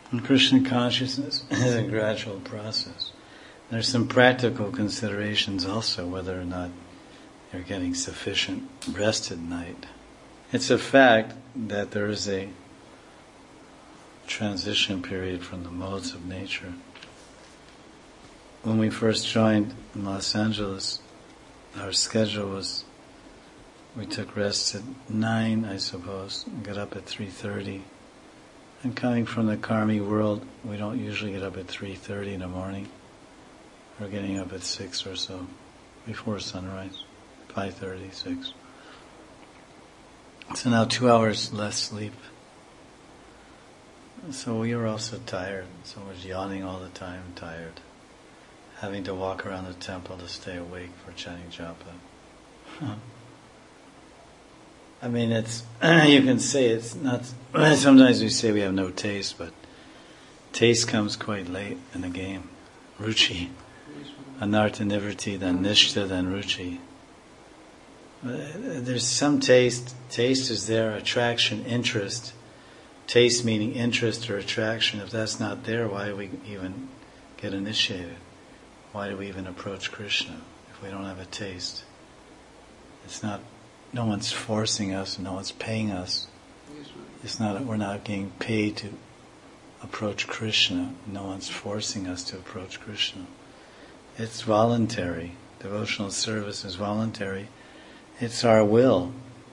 And Krishna consciousness is a gradual process. There's some practical considerations also, whether or not you're getting sufficient rest at night. It's a fact that there is a transition period from the modes of nature. When we first joined in Los Angeles, our schedule was, we took rest at 9, I suppose, and got up at 3:30. And coming from the Karmi world, we don't usually get up at 3:30 in the morning. We're getting up at 6 or so, before sunrise, 5:30, 6. So now 2 hours less sleep. So we were also tired. So we're yawning all the time, tired. Having to walk around the temple to stay awake for chanting japa. I mean, it's, you can say it's not, sometimes we say we have no taste, but taste comes quite late in the game. Ruchi. Anartha nivrti, then nishta, then ruchi. There's some taste. Taste is there, attraction, interest. Taste meaning interest or attraction. If that's not there, why do we even get initiated? Why do we even approach Krishna if we don't have a taste? It's not, no one's forcing us, no one's paying us. It's not, we're not getting paid to approach Krishna. No one's forcing us to approach Krishna. It's voluntary. Devotional service is voluntary. It's our will.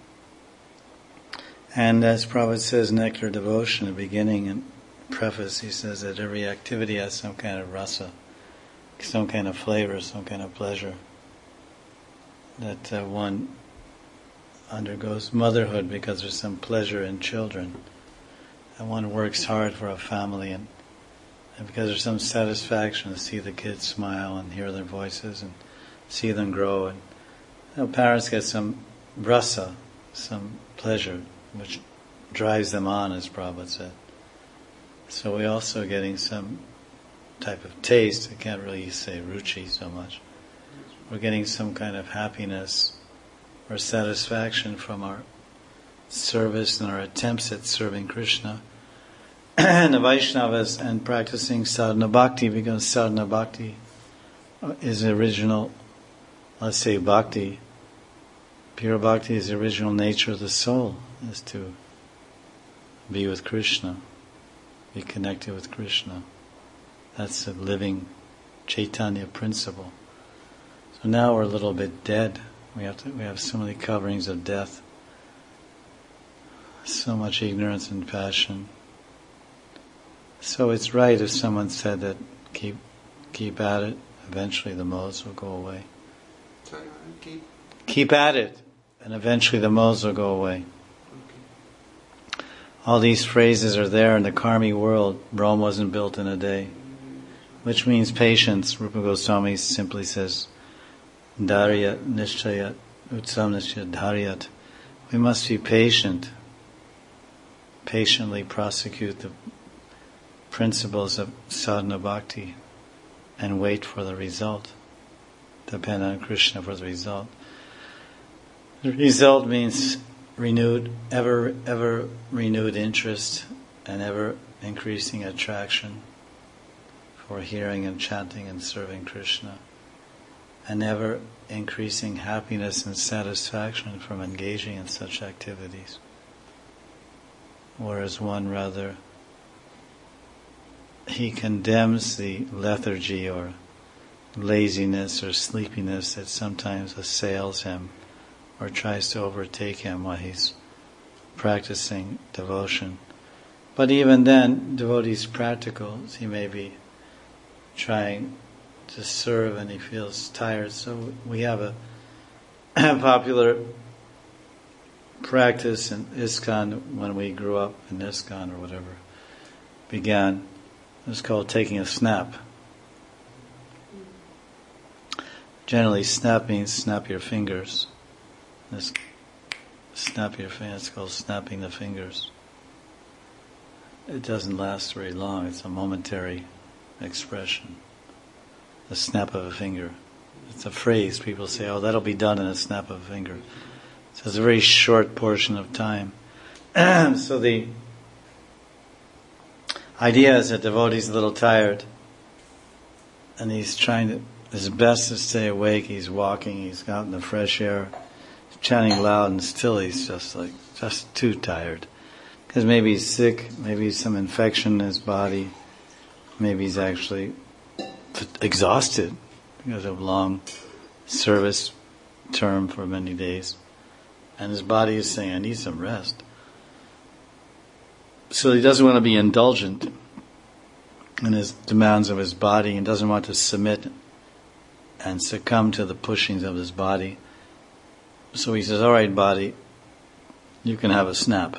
And as Prabhupada says, Nectar Devotion, in the beginning and preface, he says that every activity has some kind of rasa, some kind of flavor, some kind of pleasure. That one undergoes motherhood because there's some pleasure in children. And one works hard for a family and because there's some satisfaction to see the kids smile and hear their voices and see them grow. And parents get some rasa, some pleasure, which drives them on, as Prabhupada said. So we're also getting some type of taste. I can't really say ruchi so much. We're getting some kind of happiness or satisfaction from our service and our attempts at serving Krishna. And the Vaishnavas and practicing sadhana bhakti, because sadhana bhakti is the original, let's say bhakti. Pure bhakti is the original nature of the soul, is to be with Krishna, be connected with Krishna. That's the living Chaitanya principle. So now we're a little bit dead. We have so many coverings of death, so much ignorance and passion. So it's right if someone said that keep at it, eventually the modes will go away. Keep at it, and eventually the modes will go away. Okay. All these phrases are there in the Karmi world. Rome wasn't built in a day, which means patience. Rupa Goswami simply says, Dharyat nishchayat utsam nishchayat dharyat. We must be patient, patiently prosecute the principles of sadhana bhakti and wait for the result. Depend on Krishna for the result. The result means renewed, ever renewed interest and ever increasing attraction for hearing and chanting and serving Krishna, and ever increasing happiness and satisfaction from engaging in such activities. Whereas one rather, he condemns the lethargy or laziness or sleepiness that sometimes assails him or tries to overtake him while he's practicing devotion. But even then, devotee's practical, he may be trying to serve and he feels tired. So we have a popular practice in ISKCON when we grew up in ISKCON or whatever began. It was called taking a snap. Generally, snap means snap your fingers. This snap your fingers, it's called snapping the fingers. It doesn't last very long. It's a momentary expression. The snap of a finger. It's a phrase. People say, oh, that'll be done in a snap of a finger. So it's a very short portion of time. So idea is that devotee's a little tired, and he's trying his best to stay awake. He's walking, he's out in the fresh air, chanting loud, and still he's just too tired. Because maybe he's sick, maybe some infection in his body, maybe he's actually exhausted because of long service term for many days. And his body is saying, I need some rest. So he doesn't want to be indulgent in his demands of his body, and doesn't want to submit and succumb to the pushings of his body. So he says, all right, body, you can have a snap.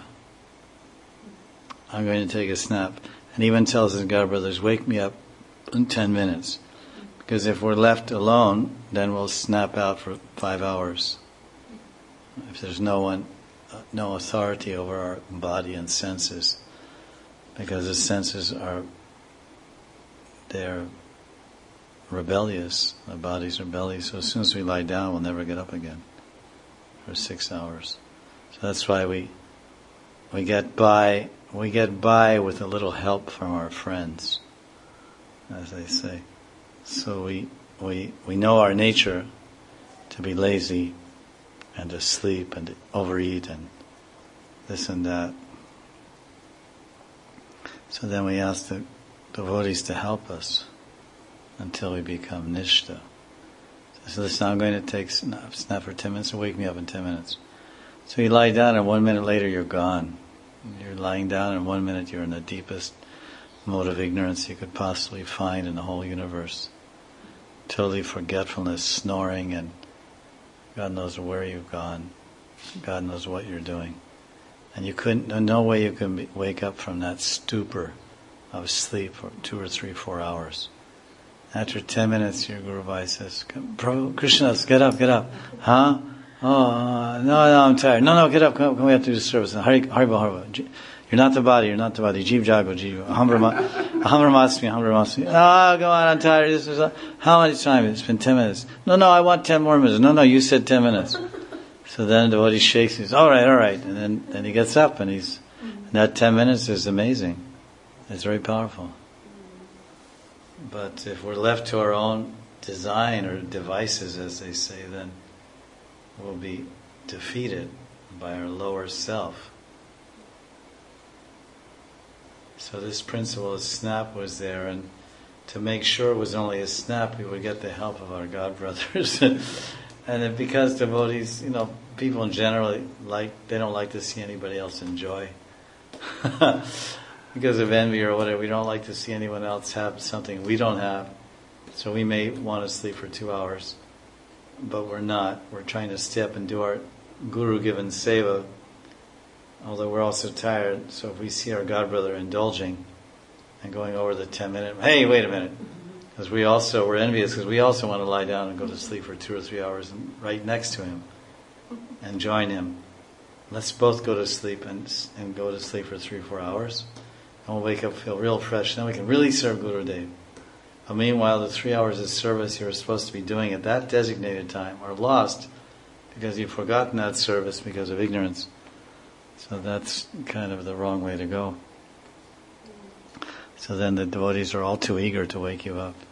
I'm going to take a snap. And even tells his god brothers, wake me up in 10 minutes. Because if we're left alone, then we'll snap out for 5 hours. If there's no authority over our body and senses. Because the senses they're rebellious. The body's rebellious. So as soon as we lie down, we'll never get up again for 6 hours. So that's why we get by with a little help from our friends, as they say. So we know our nature to be lazy and to sleep and to overeat and this and that. So then we ask the devotees to help us until we become nishta. So listen, I'm going to take a snap for 10 minutes, and wake me up in 10 minutes. So you lie down, and 1 minute later you're gone. You're lying down, and 1 minute you're in the deepest mode of ignorance you could possibly find in the whole universe. Totally forgetfulness, snoring, and God knows where you've gone. God knows what you're doing. And no way you can wake up from that stupor of sleep for 2 or 3, 4 hours. After 10 minutes, your Guru Bhai says, Prabhu, Krishna, get up. Huh? Oh, no, I'm tired. No, get up. Come, we have to do service. Haribo. You're not the body. Jeev Jago, Jeev. Aham Brahmasmi. Oh, go on, I'm tired. How much time? It's been 10 minutes. No, I want 10 more minutes. No, you said 10 minutes. So then the devotee shakes. He says, all right. And then he gets up, and that 10 minutes is amazing. It's very powerful. But if we're left to our own design or devices, as they say, then we'll be defeated by our lower self. So this principle of snap was there, and to make sure it was only a snap, we would get the help of our god brothers. And because devotees, people in general, they don't like to see anybody else enjoy. Because of envy or whatever, we don't like to see anyone else have something we don't have. So we may want to sleep for 2 hours, but we're not. We're trying to step and do our guru-given seva, although we're also tired. So if we see our god brother indulging and going over the 10-minute, hey, wait a minute. Because we're envious, because we also want to lie down and go to sleep for 2 or 3 hours and right next to him and join him. Let's both go to sleep and go to sleep for 3 or 4 hours. And we'll wake up, feel real fresh. Then we can really serve Gurudev. But meanwhile, the 3 hours of service you were supposed to be doing at that designated time are lost because you've forgotten that service because of ignorance. So that's kind of the wrong way to go. So then the devotees are all too eager to wake you up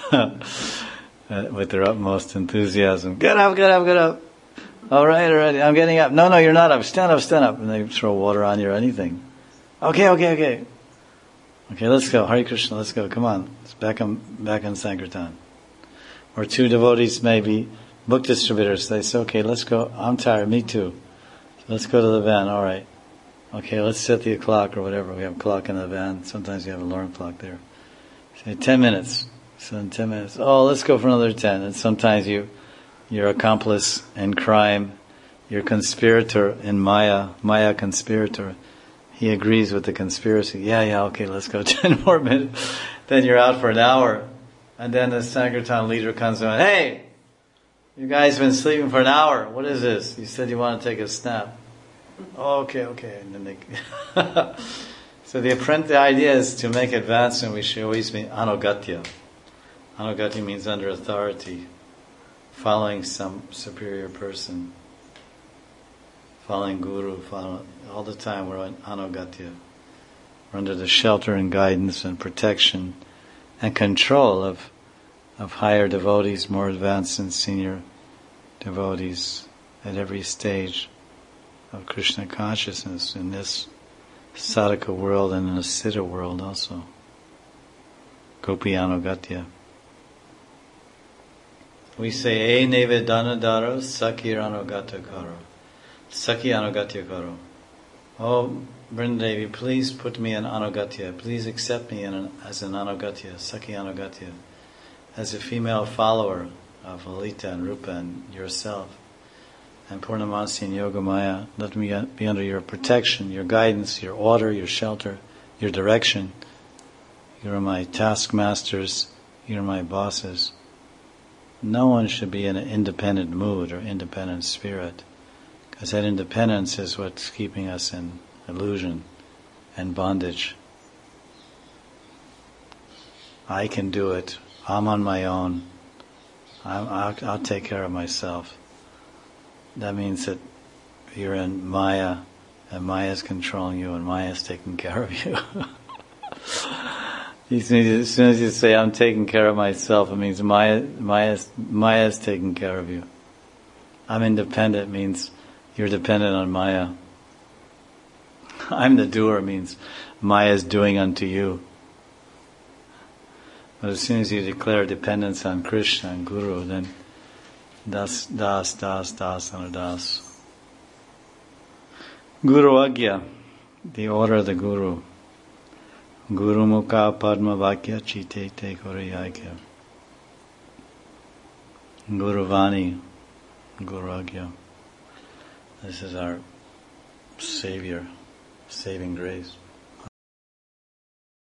with their utmost enthusiasm. Get up. All right, I'm getting up. No, you're not up. Stand up. And they throw water on you or anything. Okay. Okay, let's go. Hare Krishna, let's go. Come on. It's back on Sankirtan. Or 2 devotees, maybe book distributors. They say, okay, let's go. I'm tired. Me too. So let's go to the van. All right. Okay, let's set the clock or whatever. We have a clock in the van. Sometimes you have an alarm clock there. Say 10 minutes. So in 10 minutes. Oh, let's go for another 10. And sometimes your accomplice in crime, your conspirator in Maya conspirator, he agrees with the conspiracy. Yeah, okay, let's go 10 more minutes. Then you're out for an hour. And then the Sankirtan leader comes on, hey, you guys have been sleeping for an hour. What is this? You said you want to take a snap. Oh, okay. And then so the idea is to make advancement, we should always be anugatya. Anugatya means under authority, following some superior person. Following Guru, all the time we're on anugatya. We're under the shelter and guidance and protection and control of higher devotees, more advanced and senior devotees at every stage of Krishna consciousness in this sadhaka world and in the siddha world also. Gopi Anugatya. We say, E Nevedana Daro, Sakir Anugata Karo. Saki Anugatya Karo. Oh, Vrindadevi, please put me in Anugatya. Please accept me as an Anugatya, Saki Anugatya, as a female follower of Lalita and Rupa and yourself. And Purnamasi and Yogamaya, let me be under your protection, your guidance, your order, your shelter, your direction. You are my taskmasters, you are my bosses. No one should be in an independent mood or independent spirit, because that independence is what's keeping us in illusion and bondage. I can do it. I'm on my own. I'll take care of myself. That means that you're in Maya, and Maya's controlling you, and Maya's taking care of you. As soon as you say, I'm taking care of myself, it means Maya's taking care of you. I'm independent means you're dependent on Maya. I'm the doer means Maya's doing unto you. But as soon as you declare dependence on Krishna and Guru, then das anudas. Guru Agya, the order of the Guru. Guru Mukha Padma Vakya Chite Te Koriyakya. Guru Vani, Guru Agya. This is our Savior, saving grace.